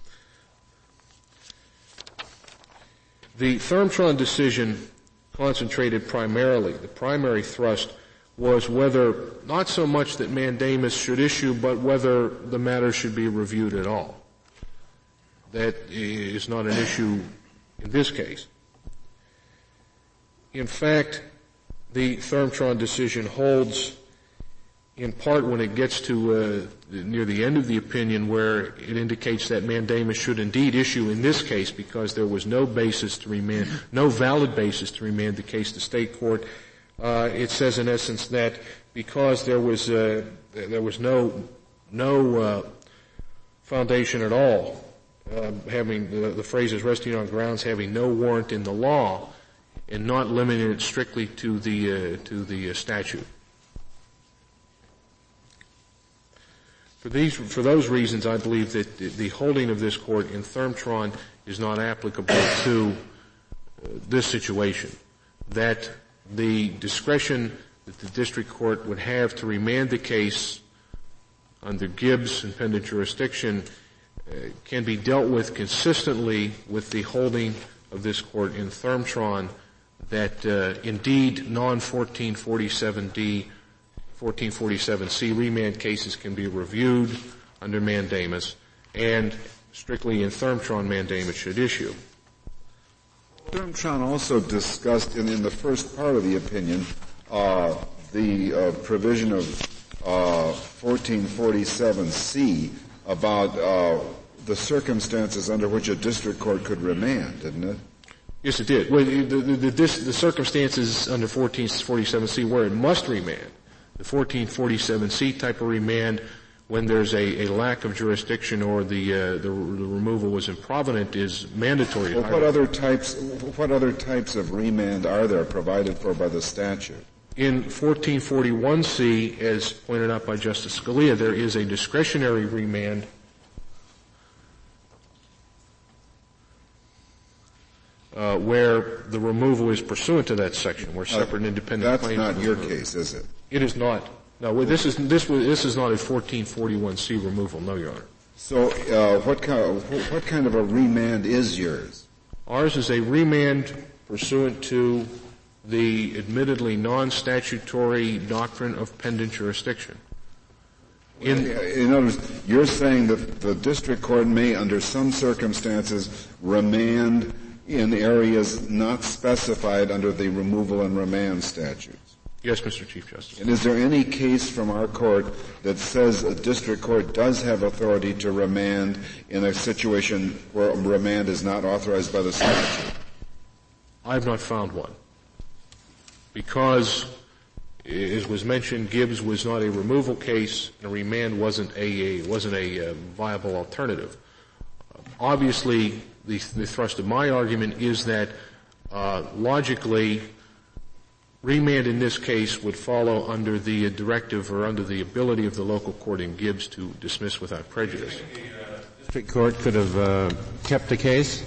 Speaker 9: The Thermtron decision concentrated primarily, the primary thrust was whether, not so much that mandamus should issue, but whether the matter should be reviewed at all. That is not an issue in this case. In fact, the Thermtron decision holds, in part when it gets to near the end of the opinion, where it indicates that mandamus should indeed issue in this case because there was no basis to remand, no valid basis to remand the case to state court. It says in essence that because there was no foundation at all, having the phrase is resting on grounds having no warrant in the law, and not limiting it strictly to the statute. For those reasons, I believe that the holding of this court in Thermtron is not applicable to this situation. That the discretion that the district court would have to remand the case under Gibbs and pendent jurisdiction can be dealt with consistently with the holding of this court in Thermtron that indeed non-1447D, 1447C remand cases can be reviewed under mandamus, and strictly in Thermtron mandamus should issue.
Speaker 1: Sturmtron also discussed in the first part of the opinion the provision of 1447C about the circumstances under which a district court could remand, didn't it?
Speaker 9: Yes, it did. Well, the circumstances under 1447C where it must remand, the 1447C type of remand, when there's a lack of jurisdiction or the removal was improvident, is mandatory.
Speaker 1: Well, what other types of remand are there provided for by the statute?
Speaker 9: In 1441C, as pointed out by Justice Scalia, there is a discretionary remand where the removal is pursuant to that section, where separate and independent claims.
Speaker 1: That's not your case, is it?
Speaker 9: It is not. No, this is not a 1441C removal. No, Your Honor.
Speaker 1: So, what kind of a remand is yours?
Speaker 9: Ours is a remand pursuant to the admittedly non-statutory doctrine of pendent jurisdiction.
Speaker 1: In other words, you're saying that the district court may, under some circumstances, remand in areas not specified under the removal and remand statutes.
Speaker 9: Yes, Mr. Chief Justice.
Speaker 1: And is there any case from our court that says a district court does have authority to remand in a situation where remand is not authorized by the statute?
Speaker 9: I have not found one. Because, as was mentioned, Gibbs was not a removal case, and a remand wasn't a viable alternative. Obviously, the thrust of my argument is that logically, remand in this case would follow under the directive or under the ability of the local court in Gibbs to dismiss without prejudice.
Speaker 8: The district court could have kept the case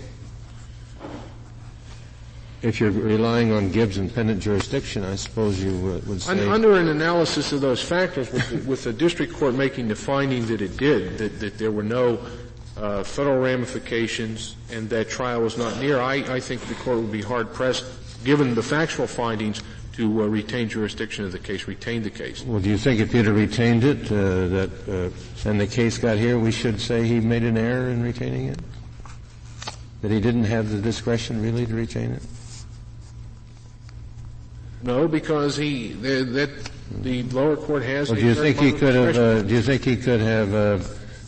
Speaker 8: if you're relying on Gibbs and pendent jurisdiction. I suppose you would say
Speaker 9: under an analysis of those factors, with the district court making the finding that it did, that there were no federal ramifications and that trial was not near, I think the court would be hard pressed, given the factual findings, to retain jurisdiction of the case, retain the case.
Speaker 8: Well, do you think if you'd have retained it, and the case got here, we should say he made an error in retaining it? That he didn't have the discretion really to retain it?
Speaker 9: No, because the lower court has.
Speaker 8: Well, do you think he could have? Do you think he could have?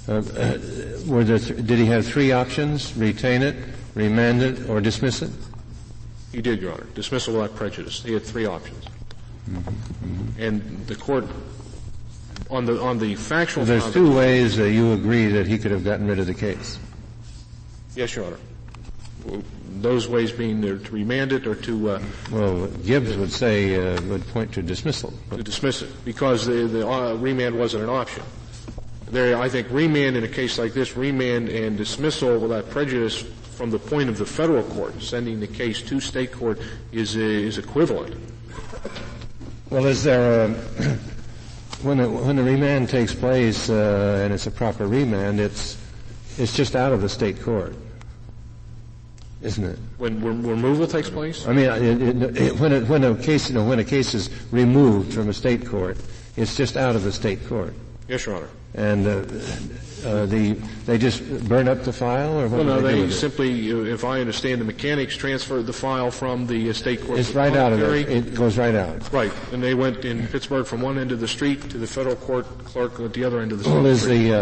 Speaker 8: Did he have three options: retain it, remand it, or dismiss it?
Speaker 9: He did, Your Honor. Dismissal without prejudice. He had three options. Mm-hmm. And the court, on the factual.
Speaker 8: Well, there's two ways you agree that he could have gotten rid of the case.
Speaker 9: Yes, Your Honor. Those ways being to remand it or to.
Speaker 8: Well, Gibbs would say would point to dismissal.
Speaker 9: To dismiss it, because the remand wasn't an option. I think remand in a case like this, remand and dismissal without prejudice from the point of the federal court, sending the case to state court, is equivalent.
Speaker 8: Well, is there when a remand takes place and it's a proper remand, it's just out of the state court, isn't it?
Speaker 9: When removal takes place?
Speaker 8: I mean, when a case is removed from a state court, it's just out of the state court.
Speaker 9: Yes, Your Honor.
Speaker 8: And they just burn up the file, or what?
Speaker 9: Well, no,
Speaker 8: do
Speaker 9: they simply, if I understand the mechanics, transferred the file from the state court.
Speaker 8: It's right out of it. It goes right out.
Speaker 9: Right, and they went in Pittsburgh from one end of the street to the federal court clerk at the other end of the street.
Speaker 8: Well,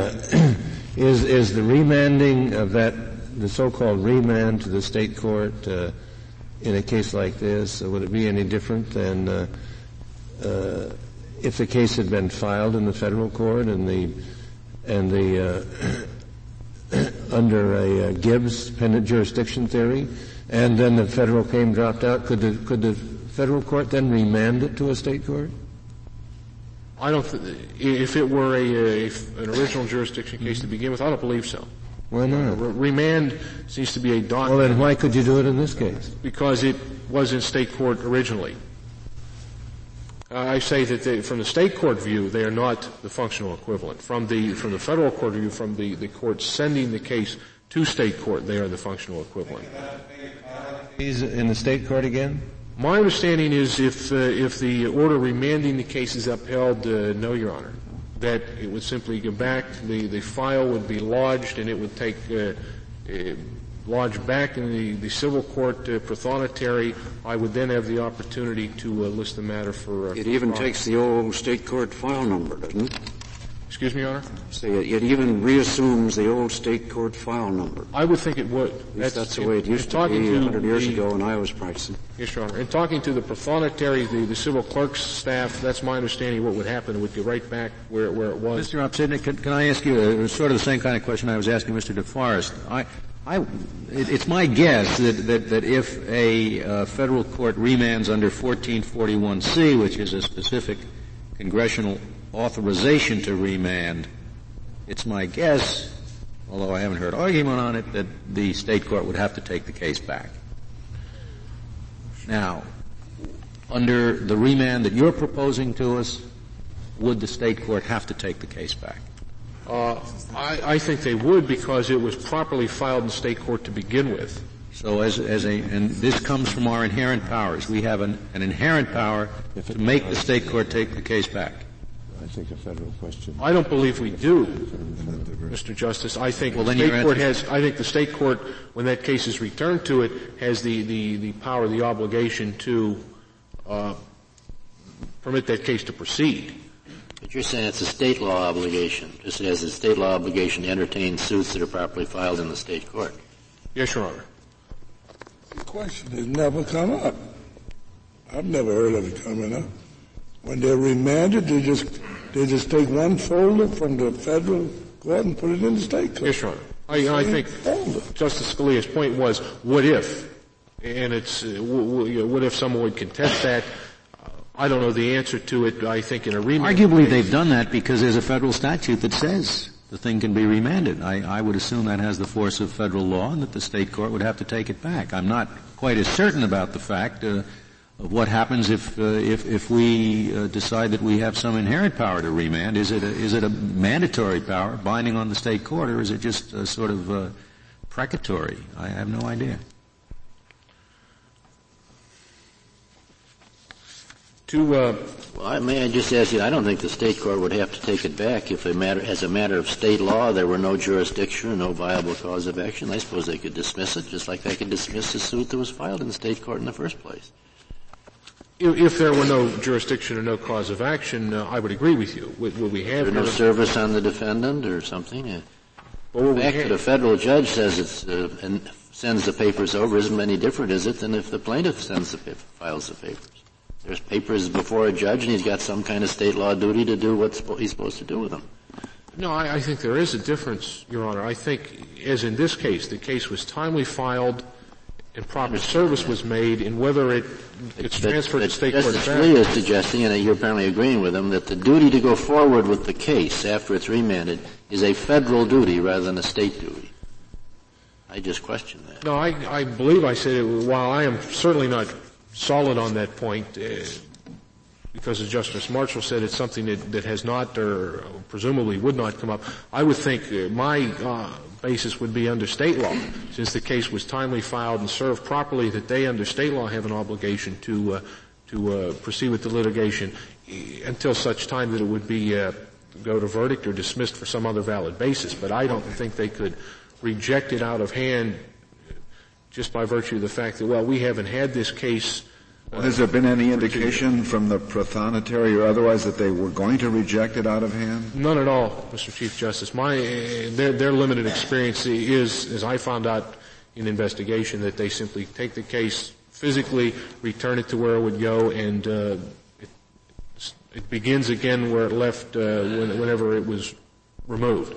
Speaker 8: is the remanding of that, the so-called remand to the state court in a case like this, would it be any different than if the case had been filed in the federal court and the under a Gibbs pendent jurisdiction theory, and then the federal claim dropped out? Could the federal court then remand it to a state court?
Speaker 9: I don't. If it were an original jurisdiction case to begin with, I don't believe so.
Speaker 8: Why not?
Speaker 9: Remand seems to be a doctrine.
Speaker 8: Well, then why could you do it in this case?
Speaker 9: Because it was in state court originally. I say that from the state court view, they are not the functional equivalent. From the federal court view, from the court sending the case to state court, they are the functional equivalent.
Speaker 8: He's in the state court again?
Speaker 9: My understanding is if the order remanding the case is upheld, no, Your Honor, that it would simply go back, the file would be lodged, and it would take lodged back in the civil court prothonotary, I would then have the opportunity to list the matter for.
Speaker 6: It even takes the old state court file number, doesn't it?
Speaker 9: Excuse me, Your Honor?
Speaker 6: It even reassumes the old state court file number.
Speaker 9: I would think it would.
Speaker 6: That's the way it used to be 100 years ago when I was practicing.
Speaker 9: Yes, Your Honor. In talking to the prothonotary, the civil clerk's staff, that's my understanding what would happen. It would go right back where it was.
Speaker 4: Mr. Opsitnik, can I ask you sort of the same kind of question I was asking Mr. DeForest? It's my guess that if a federal court remands under 1441C, which is a specific congressional authorization to remand, it's my guess, although I haven't heard argument on it, that the state court would have to take the case back. Now, under the remand that you're proposing to us, would the state court have to take the case back?
Speaker 9: I think they would, because it was properly filed in state court to begin with.
Speaker 4: So and this comes from our inherent powers. We have an inherent power to make the state court take the case back.
Speaker 8: I think a federal question.
Speaker 9: I don't believe we do, Mr. Justice. I think the state court, when that case is returned to it, has the power, the obligation to permit that case to proceed.
Speaker 10: But you're saying it's a state law obligation, just as a state law obligation to entertain suits that are properly filed in the state court.
Speaker 9: Yes, Your Honor.
Speaker 5: The question has never come up. I've never heard of it coming up. When they're remanded, they just take one folder from the federal court and put it in the state court.
Speaker 9: Yes, Your Honor. I think Justice Scalia's point was, what if? And it's, what if someone would contest that? I don't know the answer to it. I think in a remand.
Speaker 4: Arguably they've done that because there's a federal statute that says the thing can be remanded. I would assume that has the force of federal law and that the state court would have to take it back. I'm not quite as certain about the fact of what happens if we decide that we have some inherent power to remand. Is it a mandatory power binding on the state court, or is it just sort of precatory? I have no idea.
Speaker 10: May I just ask you, I don't think the state court would have to take it back if as a matter of state law there were no jurisdiction or no viable cause of action. I suppose they could dismiss it, just like they could dismiss the suit that was filed in the state court in the first place.
Speaker 9: If there were no jurisdiction or no cause of action, I would agree with you. Would we have
Speaker 10: no service on the defendant or something? The fact that a federal judge says and sends the papers over isn't any different, is it, than if the plaintiff files the papers? There's papers before a judge, and he's got some kind of state law duty to do what he's supposed to do with them.
Speaker 9: No, I think there is a difference, Your Honor. I think, as in this case, the case was timely filed and proper service was made, and whether it's transferred to state court.
Speaker 10: Justice Scalia is suggesting, and you're apparently agreeing with him, that the duty to go forward with the case after it's remanded is a federal duty rather than a state duty. I just question that.
Speaker 9: No, I believe I said it. While I am certainly not solid on that point, because as Justice Marshall said, it's something that has not or presumably would not come up. I would think my basis would be under state law, since the case was timely filed and served properly, that they under state law have an obligation to proceed with the litigation until such time that it would be go to verdict or dismissed for some other valid basis. But I don't think they could reject it out of hand just by virtue of the fact that, well, we haven't had this case.
Speaker 1: Has there been any indication from the prothonotary or otherwise that they were going to reject it out of hand?
Speaker 9: None at all, Mr. Chief Justice. Their limited experience is, as I found out in investigation, that they simply take the case physically, return it to where it would go, and it begins again where it left whenever it was removed.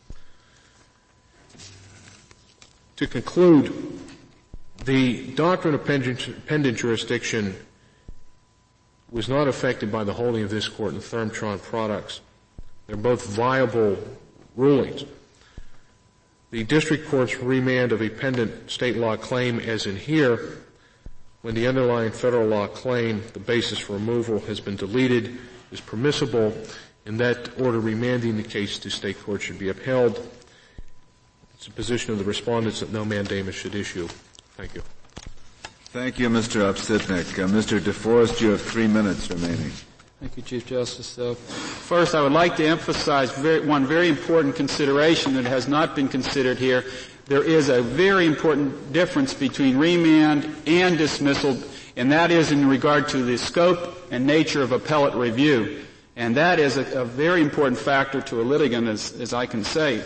Speaker 9: To conclude, the doctrine of pendent jurisdiction was not affected by the holding of this court in Thermtron Products. They're both viable rulings. The district court's remand of a pendent state law claim, as in here, when the underlying federal law claim, the basis for removal, has been deleted, is permissible, and that order remanding the case to state court should be upheld. It's the position of the respondents that no mandamus should issue. Thank you.
Speaker 1: Thank you, Mr. Opsitnik. Mr. DeForest, you have 3 minutes remaining.
Speaker 2: Thank you, Chief Justice. First, I would like to emphasize one very important consideration that has not been considered here. there is a very important difference between remand and dismissal, and that is in regard to the scope and nature of appellate review. And that is a very important factor to a litigant, as I can say.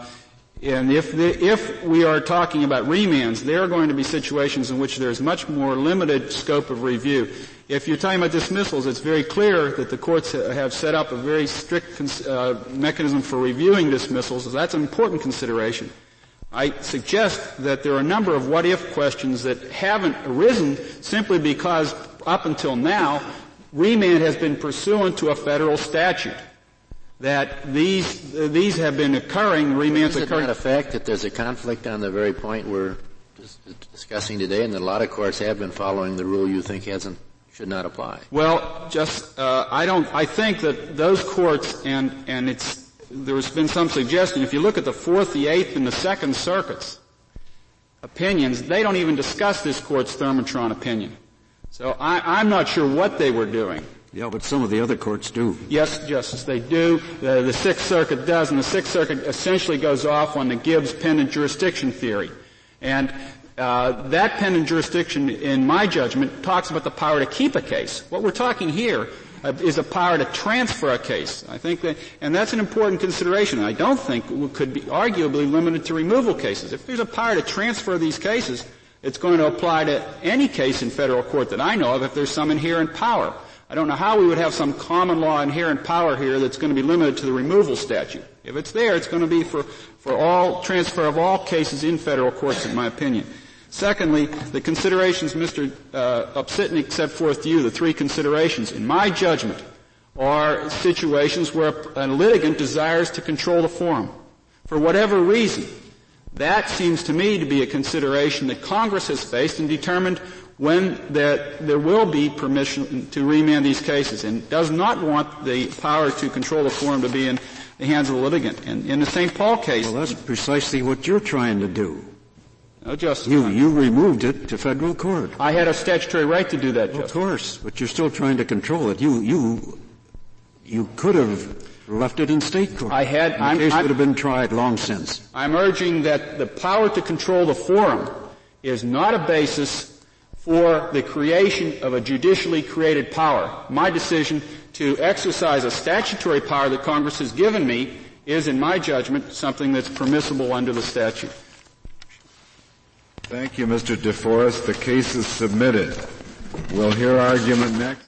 Speaker 2: And if we are talking about remands, there are going to be situations in which there's much more limited scope of review. If you're talking about dismissals, it's very clear that the courts have set up a very strict mechanism for reviewing dismissals. So that's an important consideration. I suggest that there are a number of what-if questions that haven't arisen simply because up until now, remand has been pursuant to a federal statute. That these have been occurring, remands occurring.
Speaker 10: Is it not a fact that there's a conflict on the very point we're discussing today, and that a lot of courts have been following the rule you think should not apply?
Speaker 2: Well, I think that those courts, and there's been some suggestion, if you look at the Fourth, the Eighth, and the Second Circuits opinions, they don't even discuss this court's Thermotron opinion. So I'm not sure what they were doing.
Speaker 6: Yeah, but some of the other courts do.
Speaker 2: Yes, Justice, they do. The Sixth Circuit does, and the Sixth Circuit essentially goes off on the Gibbs pendant jurisdiction theory. And that pendant jurisdiction, in my judgment, talks about the power to keep a case. What we're talking here is a power to transfer a case. I think and that's an important consideration. I don't think it could be arguably limited to removal cases. If there's a power to transfer these cases, it's going to apply to any case in federal court that I know of if there's some inherent power. I don't know how we would have some common law inherent power here that's going to be limited to the removal statute. If it's there, it's going to be for all transfer of all cases in federal courts, in my opinion. Secondly, the considerations Mr. Upsitnik set forth to you, the three considerations, in my judgment, are situations where a litigant desires to control the forum. For whatever reason, that seems to me to be a consideration that Congress has faced and determined when there will be permission to remand these cases, and does not want the power to control the forum to be in the hands of the litigant. And in the St. Paul case...
Speaker 6: Well, that's precisely what you're trying to do.
Speaker 2: No, Justice.
Speaker 6: You removed it to federal court.
Speaker 2: I had a statutory right to do that, Justice.
Speaker 6: Of course, but you're still trying to control it. You could have left it in state court.
Speaker 2: The
Speaker 6: case would have been tried long since.
Speaker 2: I'm urging that the power to control the forum is not a basis for the creation of a judicially created power. My decision to exercise a statutory power that Congress has given me is, in my judgment, something that's permissible under the statute.
Speaker 1: Thank you, Mr. DeForest. The case is submitted. We'll hear argument next.